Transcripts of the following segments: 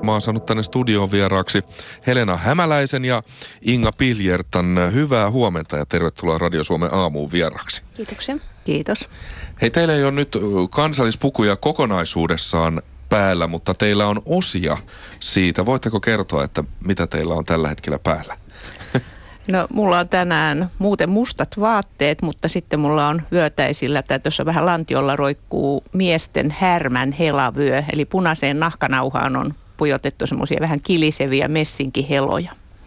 Mä oon saanut tänne studioon vieraaksi Helena Hämäläisen ja Inga Piljertan. Hyvää huomenta ja tervetuloa Radio Suomen aamuun vieraaksi. Kiitoksia. Kiitos. Hei, teillä ei ole nyt kansallispukuja kokonaisuudessaan päällä, mutta teillä on osia siitä. Voitteko kertoa, että mitä teillä on tällä hetkellä päällä? No, mulla on tänään muuten mustat vaatteet, mutta sitten mulla on vyötäisillä, tai tuossa vähän lantiolla roikkuu miesten härmän helavyö, eli punaiseen nahkanauhaan on pujotettu semmoisia vähän kiliseviä messinkiheloja.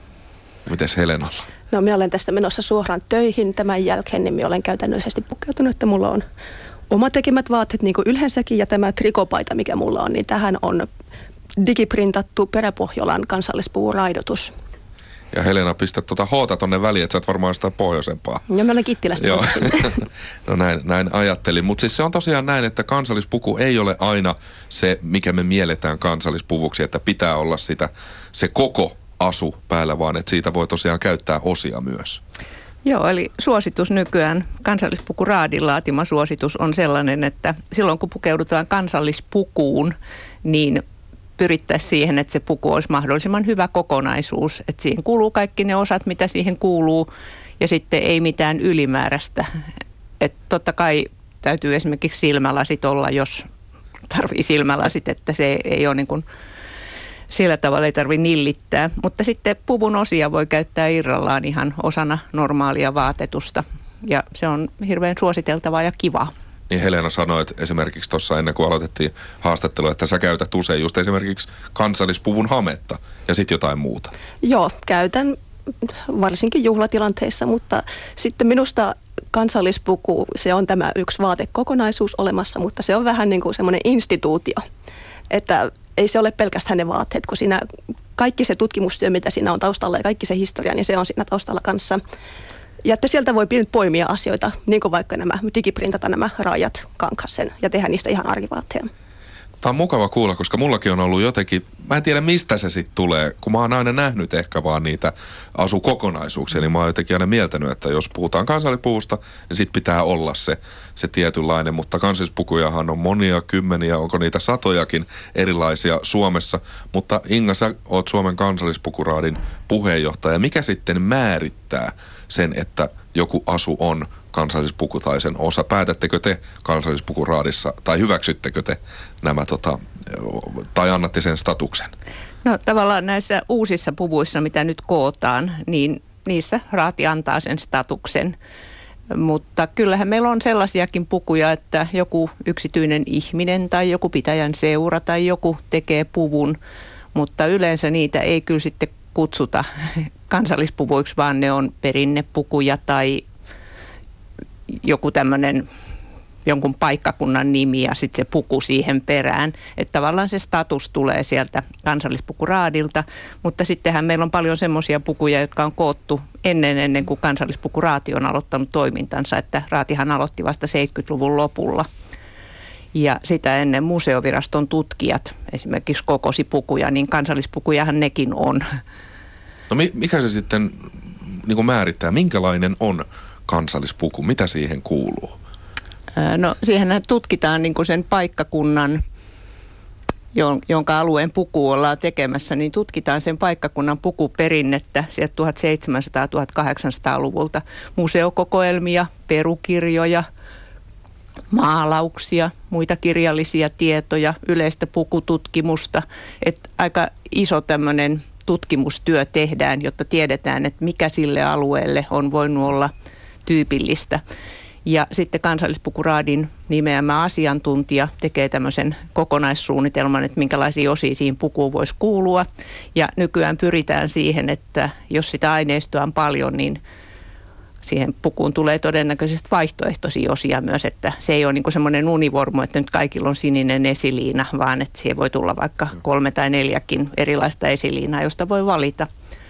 Mites Helenalla? No, minä olen tästä menossa suoraan töihin tämän jälkeen, niin minä olen käytännöllisesti pukeutunut, että mulla on oma tekemät vaatteet niin kuin yleensäkin, ja tämä trikopaita, mikä mulla on, niin tähän on digiprintattu Peräpohjolan kansallispuvuraidotus. Ja Helena, pistä tuota hoota tonne väliin, että sä et varmaan sitä pohjoisempaa. Ja mä olen Kittilästä. Joo. No näin ajattelin. Mutta siis se on tosiaan näin, että kansallispuku ei ole aina se, mikä me mielletään kansallispuvuksi, että pitää olla se koko asu päällä, vaan että siitä voi tosiaan käyttää osia myös. Joo, eli suositus nykyään, kansallispukuraadin laatima suositus on sellainen, että silloin kun pukeudutaan kansallispukuun, niin pyrittäisiin siihen, että se puku olisi mahdollisimman hyvä kokonaisuus. Että siihen kuuluu kaikki ne osat, mitä siihen kuuluu, ja sitten ei mitään ylimääräistä. Että totta kai täytyy esimerkiksi silmälasit olla, jos tarvii silmälasit, että se ei ole niin kuin sillä tavalla ei tarvitse nillittää. Mutta sitten puvun osia voi käyttää irrallaan ihan osana normaalia vaatetusta, ja se on hirveän suositeltavaa ja kivaa. Niin Helena sanoi, että esimerkiksi tuossa ennen kuin aloitettiin haastattelua, että sä käytät usein just esimerkiksi kansallispuvun hametta ja sitten jotain muuta. Joo, käytän varsinkin juhlatilanteissa, mutta sitten minusta kansallispuku, se on tämä yksi vaatekokonaisuus olemassa, mutta se on vähän niin kuin semmoinen instituutio, että ei se ole pelkästään ne vaatteet, kun siinä kaikki se tutkimustyö, mitä siinä on taustalla ja kaikki se historia, niin se on siinä taustalla kanssa. Ja että sieltä voi poimia asioita, niin kuin vaikka digiprintata nämä raajat kankasen ja tehdä niistä ihan arkivaatteja. Tämä on mukava kuulla, koska mullakin on ollut jotenkin, mä en tiedä mistä se sitten tulee, kun mä oon aina nähnyt ehkä vaan niitä asukokonaisuuksia, niin mä oon jotenkin aina mieltänyt, että jos puhutaan kansallispuvusta, niin sit pitää olla se tietynlainen, mutta kansallispukujahan on monia kymmeniä, onko niitä satojakin erilaisia Suomessa, mutta Inga, sä oot Suomen kansallispukuraadin puheenjohtaja. Mikä sitten määrittää sen, että joku asu on kansallispuku tai sen osa? Päätättekö te kansallispukuraadissa tai hyväksyttekö te nämä tai annatte sen statuksen? No tavallaan näissä uusissa puvuissa, mitä nyt kootaan, niin niissä raati antaa sen statuksen. Mutta kyllähän meillä on sellaisiakin pukuja, että joku yksityinen ihminen tai joku pitäjän seura tai joku tekee puvun, mutta yleensä niitä ei kyllä sitten kutsuta kansallispuvuiksi, vaan ne on perinnepukuja tai joku tämmöinen jonkun paikkakunnan nimi ja sitten se puku siihen perään. Että tavallaan se status tulee sieltä kansallispukuraadilta, mutta sittenhän meillä on paljon semmoisia pukuja, jotka on koottu ennen kuin kansallispukuraati on aloittanut toimintansa, että raatihan aloitti vasta 70-luvun lopulla. Ja sitä ennen museoviraston tutkijat esimerkiksi kokosi pukuja, niin kansallispukujahan nekin on. No mikä se sitten niin kuin määrittää, minkälainen on kansallispuku, mitä siihen kuuluu? No siihen tutkitaan niin kuin sen paikkakunnan, jonka alueen puku ollaan tekemässä, niin tutkitaan sen paikkakunnan pukuperinnettä sieltä 1700-1800-luvulta. Museokokoelmia, perukirjoja, maalauksia, muita kirjallisia tietoja, yleistä pukututkimusta. Että aika iso tämmöinen tutkimustyö tehdään, jotta tiedetään, että mikä sille alueelle on voinut olla tyypillistä. Ja sitten kansallispukuraadin nimeämä asiantuntija tekee tämmöisen kokonaissuunnitelman, että minkälaisia osia siihen pukuun voisi kuulua. Ja nykyään pyritään siihen, että jos sitä aineistoa on paljon, niin siihen pukuun tulee todennäköisesti vaihtoehtoisia osia myös, että se ei ole niin kuin semmoinen univormu, että nyt kaikilla on sininen esiliina, vaan että siihen voi tulla vaikka 3 tai 4 erilaista esiliinaa, josta voi valita.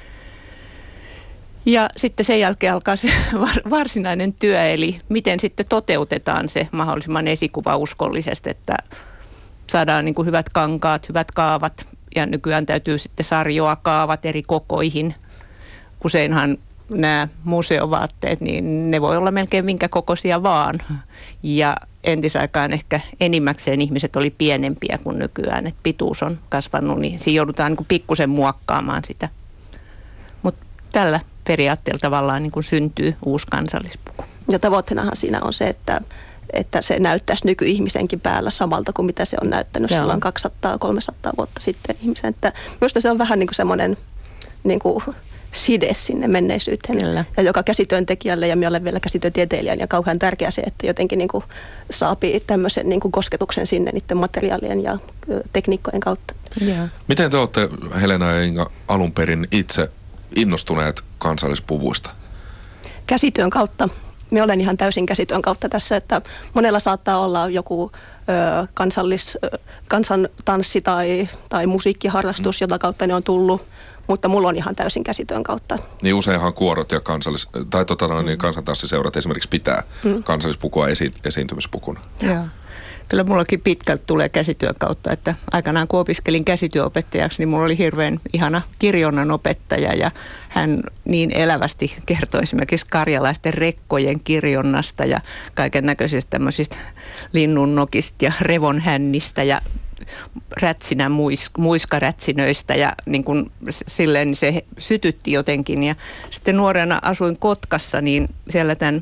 Ja sitten sen jälkeen alkaa se varsinainen työ, eli miten sitten toteutetaan se mahdollisimman esikuvauskollisesti, että saadaan niin kuin hyvät kankaat, hyvät kaavat, ja nykyään täytyy sitten sarjoa kaavat eri kokoihin. Useinhan nämä museovaatteet, niin ne voi olla melkein minkä kokoisia vaan. Ja entisaikaan ehkä enimmäkseen ihmiset oli pienempiä kuin nykyään, että pituus on kasvanut, niin siinä joudutaan niin kuin pikkusen muokkaamaan sitä. Mutta tällä periaatteella tavallaan niin kuin syntyy uusi kansallispuku. Ja tavoitteenahan siinä on se, että se näyttäisi nykyihmisenkin päällä samalta kuin mitä se on näyttänyt silloin 200-300 vuotta sitten ihmisen. Että minusta se on vähän niin kuin semmoinen niin kuin side sinne menneisyyteen. Kyllä. Ja joka käsityöntekijälle ja minä olen vielä käsityötieteilijän ja kauhean tärkeä se, että jotenkin niin kuin saapi tämmöisen niin kuin kosketuksen sinne niiden materiaalien ja tekniikkojen kautta. Yeah. Miten te olette, Helena ja Inga, alun perin itse innostuneet kansallispuvuista? Käsityön kautta. Minä olen ihan täysin käsityön kautta tässä, että monella saattaa olla joku kansantanssi tai musiikkiharrastus, jota kautta ne on tullut, mutta mulla on ihan täysin käsityön kautta. Niin useinhan kuorot ja niin kansantanssiseurat esimerkiksi pitää kansallispukua esiintymispukuna. Joo. Kyllä mullakin pitkälti tulee käsityön kautta, että aikanaan kun opiskelin käsityöopettajaksi, niin mulla oli hirveän ihana kirjonnan opettaja ja hän niin elävästi kertoi esimerkiksi karjalaisten rekkojen kirjonnasta ja kaiken näköisistä tämmöisistä linnunnokista ja revonhännistä ja muiskarätsinöistä ja niin kuin silleen se sytytti jotenkin. Ja sitten nuorena asuin Kotkassa, niin siellä tämän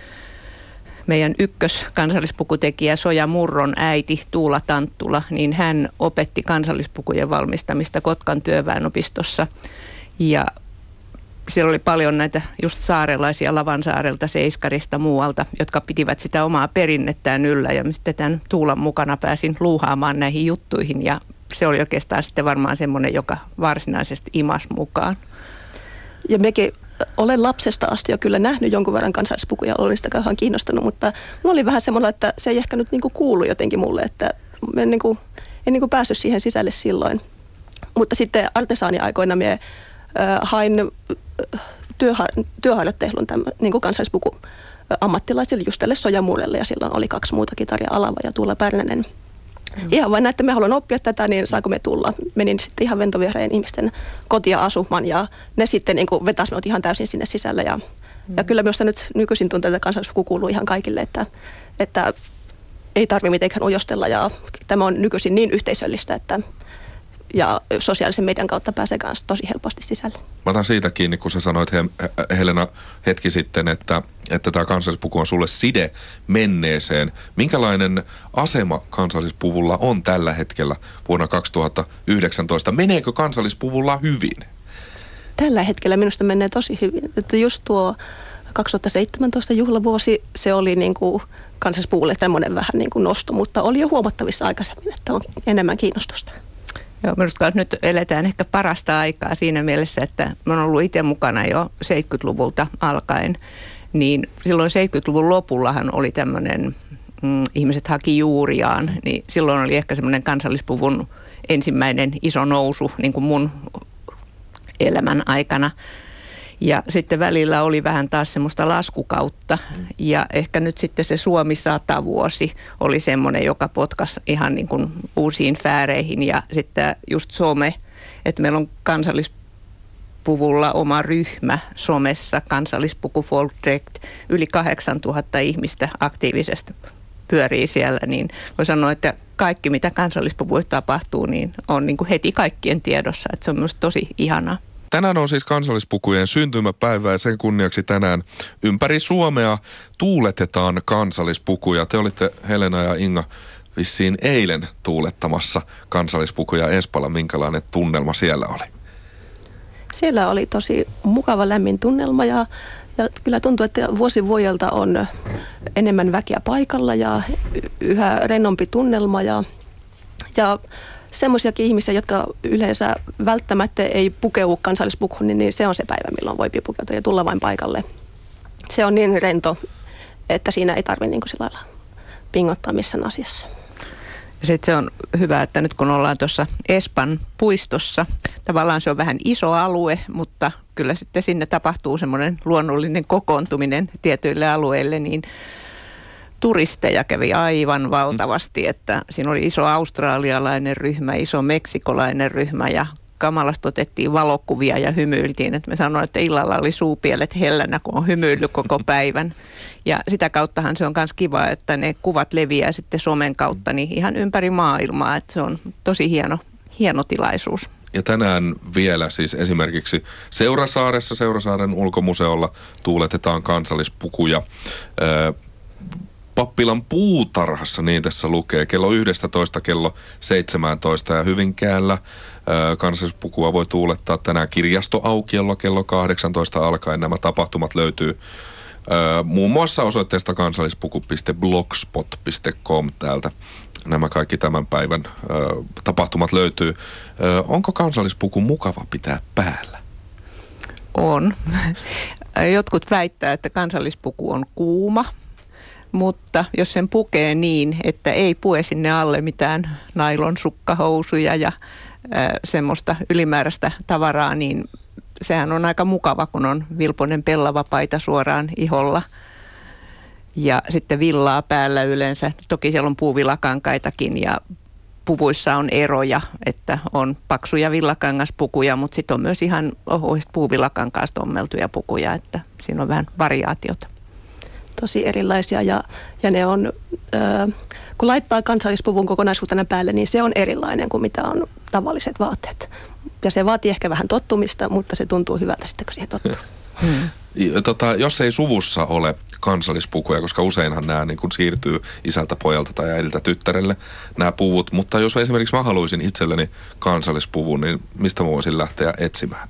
meidän ykköskansallispukutekijä Soja Murron äiti Tuula Tanttula, niin hän opetti kansallispukujen valmistamista Kotkan työväenopistossa. Ja siellä oli paljon näitä just saarelaisia Lavansaarelta, Seiskarista, muualta, jotka pitivät sitä omaa perinnettään yllä. Ja sitten tämän Tuulan mukana pääsin luuhaamaan näihin juttuihin ja se oli oikeastaan sitten varmaan semmoinen, joka varsinaisesti imas mukaan. Ja mekin olen lapsesta asti jo kyllä nähnyt jonkun verran kansallispukuja, olen sitä kauhean kiinnostunut, mutta mulla oli vähän semmoinen, että se ei ehkä nyt niin kuin kuulu jotenkin mulle, että en niin kuin päässyt siihen sisälle silloin. Mutta sitten artesaaniaikoina minä hain työharjoittelun niin kuin kansallispuku ammattilaisille just tälle Soja Murrelle ja silloin oli 2 muutakin, Tarja Alava ja Tuula Pärnänen. Ihan vain että me haluan oppia tätä, niin saako me tulla. Menin sitten ihan ventoviereen ihmisten kotia asumaan ja ne sitten niin vetäisi minut ihan täysin sinne sisälle. Ja kyllä minusta nyt nykyisin tuntuu, että kansallispuku kuuluu ihan kaikille, että ei tarvitse mitenkään ujostella ja tämä on nykyisin niin yhteisöllistä, että ja sosiaalisen median kautta pääsee kanssa tosi helposti sisälle. Mä otan siitä kiinni, kun sä sanoit Helena hetki sitten, että tämä kansallispuku on sulle side menneeseen. Minkälainen asema kansallispuvulla on tällä hetkellä vuonna 2019? Meneekö kansallispuvulla hyvin? Tällä hetkellä minusta menee tosi hyvin. Että just tuo 2017 juhlavuosi, se oli niin kuin kansallispuvulle tämmöinen vähän niin kuin nosto, mutta oli jo huomattavissa aikaisemmin, että on enemmän kiinnostusta. Joo, minusta nyt eletään ehkä parasta aikaa siinä mielessä, että mä oon ollut itse mukana jo 70-luvulta alkaen, niin silloin 70-luvun lopullahan oli tämmöinen, ihmiset haki juuriaan, niin silloin oli ehkä semmoinen kansallispuvun ensimmäinen iso nousu niin kuin mun elämän aikana. Ja sitten välillä oli vähän taas semmoista laskukautta ja ehkä nyt sitten se Suomi 100 vuosi oli semmoinen, joka potkasi ihan niin kuin uusiin fääreihin ja sitten just some, että meillä on kansallispuvulla oma ryhmä somessa, kansallispuku Folkdräkt, yli 8000 ihmistä aktiivisesti pyörii siellä, niin voi sanoa, että kaikki mitä kansallispuvuissa tapahtuu, niin on niin kuin heti kaikkien tiedossa, että se on myös tosi ihanaa. Tänään on siis kansallispukujen syntymäpäivä ja sen kunniaksi tänään ympäri Suomea tuuletetaan kansallispukuja. Te olitte, Helena ja Inga, vissiin eilen tuulettamassa kansallispukuja Espalla. Minkälainen tunnelma siellä oli? Siellä oli tosi mukava lämmin tunnelma ja kyllä tuntuu, että vuosi vuodelta on enemmän väkeä paikalla ja yhä rennompi tunnelma ja semmoisiakin ihmisiä, jotka yleensä välttämättä ei pukeudu kansallispukuun, niin se on se päivä, milloin voi pukeutua ja tulla vain paikalle. Se on niin rento, että siinä ei tarvitse niin kuin sillä lailla pingottaa missään asiassa. Sitten se on hyvä, että nyt kun ollaan tuossa Espan puistossa, tavallaan se on vähän iso alue, mutta kyllä sitten sinne tapahtuu semmoinen luonnollinen kokoontuminen tietyille alueille, niin turisteja kävi aivan valtavasti, että siinä oli iso australialainen ryhmä, iso meksikolainen ryhmä ja kamalasta otettiin valokuvia ja hymyiltiin. Että me sanoin, että illalla oli suupielet hellänä, kun on hymyillyt koko päivän. Ja sitä kauttahan se on myös kiva, että ne kuvat leviää sitten somen kautta niin ihan ympäri maailmaa. Että se on tosi hieno tilaisuus. Ja tänään vielä siis esimerkiksi Seurasaaren ulkomuseolla tuuletetaan kansallispukuja. Pappilan puutarhassa, niin tässä lukee, kello 11, kello 17 ja Hyvinkäällä kansallispukua voi tuulettaa tänään kirjastoaukiolla kello 18 alkaen. Nämä tapahtumat löytyy muun muassa osoitteesta kansallispuku.blogspot.com täältä. Nämä kaikki tämän päivän tapahtumat löytyy. Onko kansallispuku mukava pitää päällä? On. Jotkut väittää, että kansallispuku on kuuma, mutta jos sen pukee niin, että ei pue sinne alle mitään nailon sukkahousuja ja semmoista ylimääräistä tavaraa, niin sehän on aika mukava, kun on vilponen pellava paita suoraan iholla ja sitten villaa päällä yleensä. Toki siellä on puuvillakankaitakin ja puvuissa on eroja, että on paksuja villakangaspukuja, mutta sitten on myös ihan ohuista puuvillakankaasta ommeltuja pukuja, että siinä on vähän variaatiota. Tosi erilaisia ja ne on, kun laittaa kansallispuvun kokonaisuutena päälle, niin se on erilainen kuin mitä on tavalliset vaatteet. Ja se vaatii ehkä vähän tottumista, mutta se tuntuu hyvältä sitten, kun siihen tottuu. Jos ei suvussa ole kansallispukuja, koska useinhan nämä niin kun siirtyy isältä pojalta tai äidiltä tyttärelle nämä puvut, mutta jos esimerkiksi mä haluaisin itselleni kansallispuvun, niin mistä mä voisin lähteä etsimään?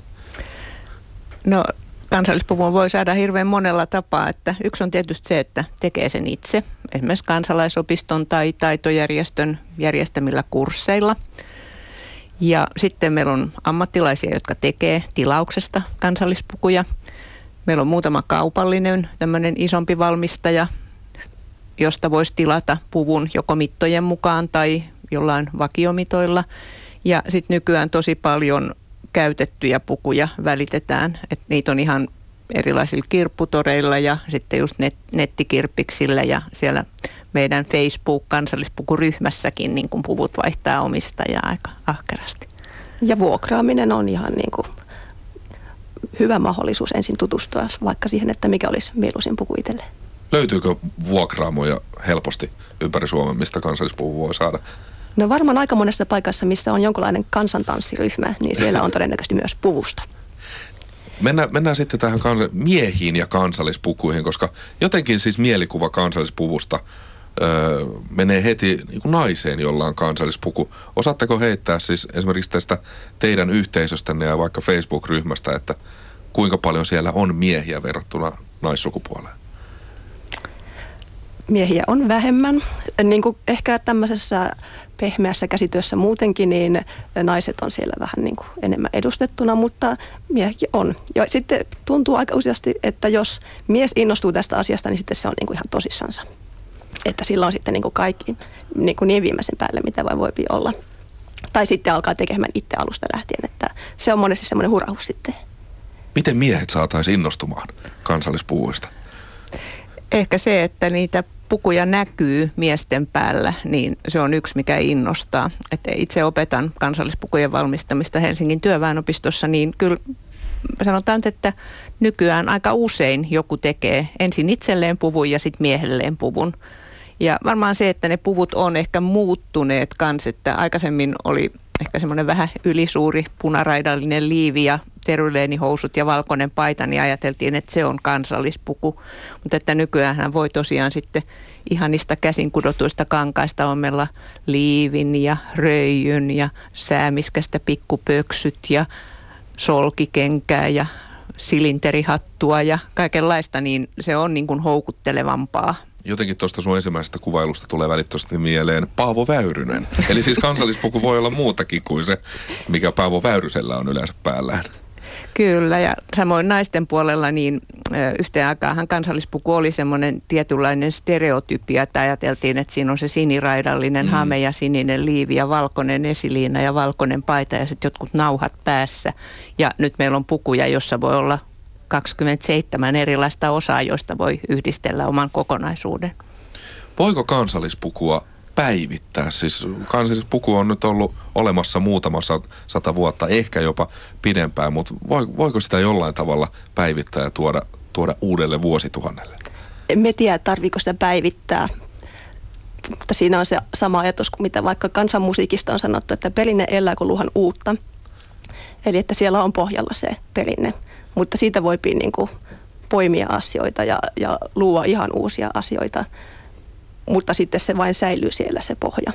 No kansallispuvun voi saada hirveän monella tapaa, että yksi on tietysti se, että tekee sen itse, esimerkiksi kansalaisopiston tai taitojärjestön järjestämillä kursseilla. Ja sitten meillä on ammattilaisia, jotka tekee tilauksesta kansallispukuja. Meillä on muutama kaupallinen, tämmöinen isompi valmistaja, josta voisi tilata puvun joko mittojen mukaan tai jollain vakiomitoilla. Ja sitten nykyään tosi paljon käytettyjä pukuja välitetään, että niitä on ihan erilaisilla kirpputoreilla ja sitten just nettikirppiksillä ja siellä meidän Facebook-kansallispukuryhmässäkin niin kun puvut vaihtaa omistajaa aika ahkerasti. Ja vuokraaminen on ihan niin kuin hyvä mahdollisuus ensin tutustua vaikka siihen, että mikä olisi mieluisin puku itselleen. Löytyykö vuokraamoja helposti ympäri Suomen, mistä kansallispuvu voi saada? No varmaan aika monessa paikassa, missä on jonkinlainen kansantanssiryhmä, niin siellä on todennäköisesti myös puvusta. Mennään sitten tähän miehiin ja kansallispukuihin, koska jotenkin siis mielikuva kansallispuvusta menee heti niin kuin naiseen, jolla on kansallispuku. Osaatteko heittää siis esimerkiksi tästä teidän yhteisöstänne ja vaikka Facebook-ryhmästä, että kuinka paljon siellä on miehiä verrattuna naissukupuoleen? Miehiä on vähemmän. Niin kuin ehkä tämmöisessä pehmeässä käsityössä muutenkin, niin naiset on siellä vähän niin kuin enemmän edustettuna, mutta miehikin on. Ja sitten tuntuu aika useasti, että jos mies innostuu tästä asiasta, niin sitten se on niin kuin ihan tosissansa. Että sillä on sitten niin kuin kaikki niin viimeisen päälle, mitä voi olla. Tai sitten alkaa tekemään itse alusta lähtien, että se on monesti semmoinen hurahus sitten. Miten miehet saataisiin innostumaan kansallispuvuista? Ehkä se, että niitä pukuja näkyy miesten päällä, niin se on yksi, mikä innostaa. Että itse opetan kansallispukujen valmistamista Helsingin työväenopistossa, niin kyllä sanotaan, että nykyään aika usein joku tekee ensin itselleen puvun ja sitten miehelleen puvun. Ja varmaan se, että ne puvut on ehkä muuttuneet kans, että aikaisemmin oli ehkä semmoinen vähän ylisuuri punaraidallinen liivi ja teryleenihousut ja valkoinen paita, niin ajateltiin, että se on kansallispuku. Mutta että nykyään voi tosiaan sitten ihanista käsin kudotuista kankaista ommella liivin ja röijyn ja säämiskästä pikkupöksyt ja solkikenkää ja silinterihattua ja kaikenlaista, niin se on niin kuin houkuttelevampaa. Jotenkin tuosta sun ensimmäisestä kuvailusta tulee välittömästi mieleen Paavo Väyrynen. Eli siis kansallispuku voi olla muutakin kuin se, mikä Paavo Väyrysellä on yleensä päällään. Kyllä, ja samoin naisten puolella niin yhteen aikaanhan kansallispuku oli semmoinen tietynlainen stereotypia, että ajateltiin, että siinä on se siniraidallinen hame ja sininen liivi ja valkoinen esiliina ja valkoinen paita ja sitten jotkut nauhat päässä. Ja nyt meillä on pukuja, jossa voi olla 27 erilaista osaa, joista voi yhdistellä oman kokonaisuuden. Voiko kansallispukua päivittää? Siis kansallispuku on nyt ollut olemassa muutama 100 vuotta, ehkä jopa pidempään, mutta voiko sitä jollain tavalla päivittää ja tuoda uudelle vuosituhannelle? Emme tiedä, tarviiko sitä päivittää, mutta siinä on se sama ajatus kuin mitä vaikka kansanmusiikista on sanottu, että perinne elää kun luohan uutta. Eli että siellä on pohjalla se perinne, mutta siitä voi niin kuin poimia asioita ja luoda ihan uusia asioita, mutta sitten se vain säilyy siellä se pohja.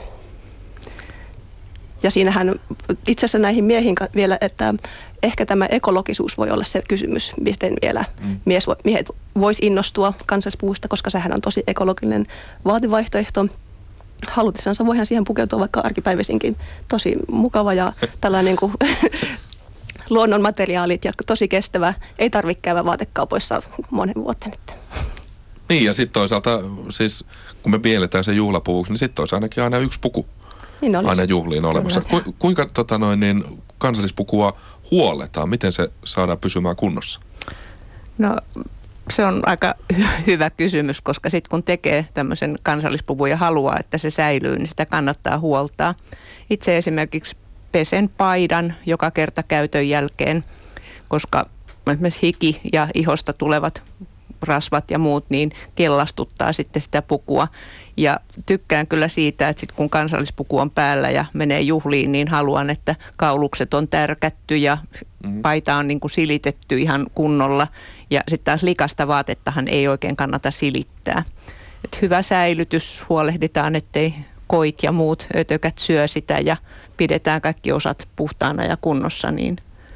Ja siinähän itse asiassa näihin miehiin vielä, että ehkä tämä ekologisuus voi olla se kysymys, miten vielä miehet vois innostua kansallispuvusta, koska sehän on tosi ekologinen vaativaihtoehto. Halutessansa voihan siihen pukeutua vaikka arkipäiväisinkin. Tosi mukava ja tällainen niin kuin luonnonmateriaalit ja tosi kestävä. Ei tarvitse käydä vaatekaupoissa monen vuoteen. Niin ja sitten toisaalta siis kun me mielletään sen juhlapuvuksi, niin sitten olisi ainakin aina yksi puku. Niin aina juhliin olemassa. Kuinka kansallispukua huolletaan? Miten se saadaan pysymään kunnossa? No se on aika hyvä kysymys, koska sitten kun tekee tämmöisen kansallispuvun ja haluaa, että se säilyy, niin sitä kannattaa huoltaa. Itse esimerkiksi pesen paidan joka kerta käytön jälkeen, koska esimerkiksi hiki ja ihosta tulevat rasvat ja muut, niin kellastuttaa sitten sitä pukua. Ja tykkään kyllä siitä, että sit kun kansallispuku on päällä ja menee juhliin, niin haluan, että kaulukset on tärkätty ja paita on niin kuin silitetty ihan kunnolla. Ja sitten taas likasta vaatettahan ei oikein kannata silittää. Et hyvä säilytys, huolehditaan, ettei koit ja muut ötökät syö sitä ja pidetään kaikki osat puhtaana ja kunnossa, niin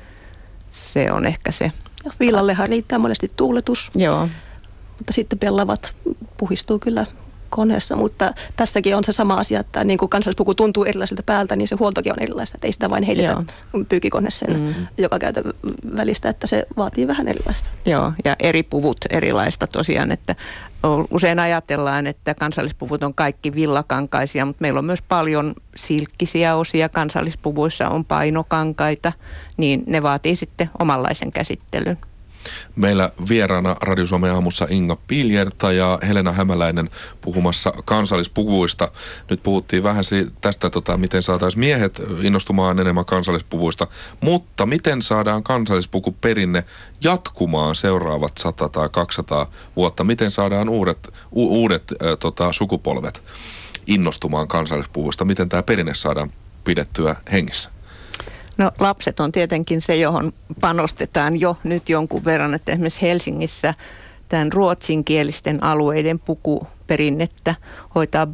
se on ehkä se. Villallehan riittää monesti tuuletus. Joo. Mutta sitten pellavat puhistuu kyllä koneessa, mutta tässäkin on se sama asia, että niin kuin kansallispuku tuntuu erilaiselta päältä, niin se huoltokin on erilaista, että ei sitä vain heitetä pyykkikoneeseen joka käytön välistä, että se vaatii vähän erilaista. Joo, ja eri puvut erilaista tosiaan, että usein ajatellaan, että kansallispuvut on kaikki villakankaisia, mutta meillä on myös paljon silkkisiä osia, kansallispuvuissa on painokankaita, niin ne vaatii sitten omanlaisen käsittelyn. Meillä vieraana Radio Suomen aamussa Inga Piljerta ja Helena Hämäläinen puhumassa kansallispuvuista. Nyt puhuttiin vähän tästä, miten saataisiin miehet innostumaan enemmän kansallispuvuista, mutta miten saadaan kansallispukuperinne jatkumaan seuraavat 100 tai 200 vuotta? Miten saadaan uudet sukupolvet innostumaan kansallispuvuista? Miten tämä perinne saadaan pidettyä hengissä? No lapset on tietenkin se, johon panostetaan jo nyt jonkun verran, että esimerkiksi Helsingissä tämän ruotsinkielisten alueiden pukuperinnettä hoitaa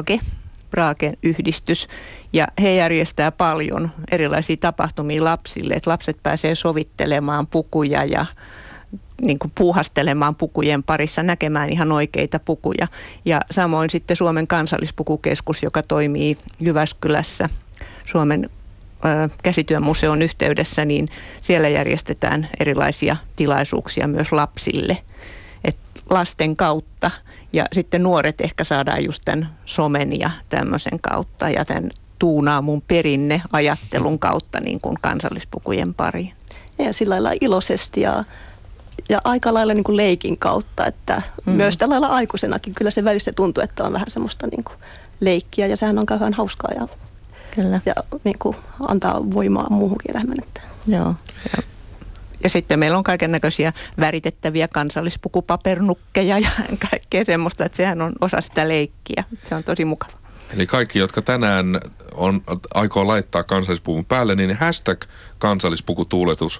Bragen yhdistys ja he järjestää paljon erilaisia tapahtumia lapsille, että lapset pääsee sovittelemaan pukuja ja niin kuin puuhastelemaan pukujen parissa, näkemään ihan oikeita pukuja. Ja samoin sitten Suomen kansallispukukeskus, joka toimii Jyväskylässä Suomen käsityömuseon yhteydessä, niin siellä järjestetään erilaisia tilaisuuksia myös lapsille. Et lasten kautta ja sitten nuoret ehkä saadaan just tämän somen ja tämmöisen kautta ja tämän tuunaamun perinneajattelun kautta niin kuin kansallispukujen pariin. Ja sillä lailla iloisesti ja aika lailla niin kuin leikin kautta, että myös tällä lailla aikuisenakin kyllä se välissä tuntuu, että on vähän semmoista niin kuin leikkiä ja sehän on kauhean hauskaa Kyllä. Ja niin kuin antaa voimaa muuhunkin elämään. Joo. Ja sitten meillä on kaikennäköisiä väritettäviä kansallispukupapernukkeja ja kaikkea semmoista, että sehän on osa sitä leikkiä. Se on tosi mukava. Eli kaikki, jotka tänään aikoo laittaa kansallispuvun päälle, niin hashtag kansallispukutuuletus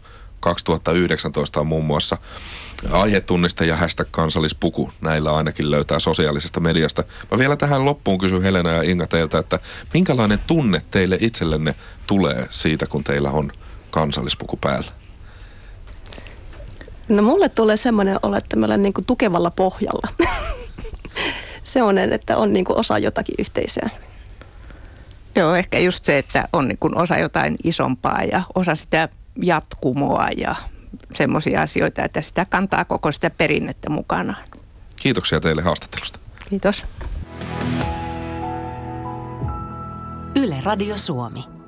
2019 on muun muassa aihetunniste ja hashtag kansallispuku. Näillä ainakin löytää sosiaalisesta mediasta. Mä vielä tähän loppuun kysyn Helena ja Inga teiltä, että minkälainen tunne teille itsellenne tulee siitä, kun teillä on kansallispuku päällä? No mulle tulee semmoinen olo, että me ollaan niin kuin tukevalla pohjalla. Semmoinen, että on niin kuin osa jotakin yhteisöä. Joo, ehkä just se, että on niin kuin osa jotain isompaa ja osa sitä jatkumoa ja semmoisia asioita, että sitä kantaa koko sitä perinnettä mukanaan. Kiitoksia teille haastattelusta. Kiitos. Yle Radio Suomi.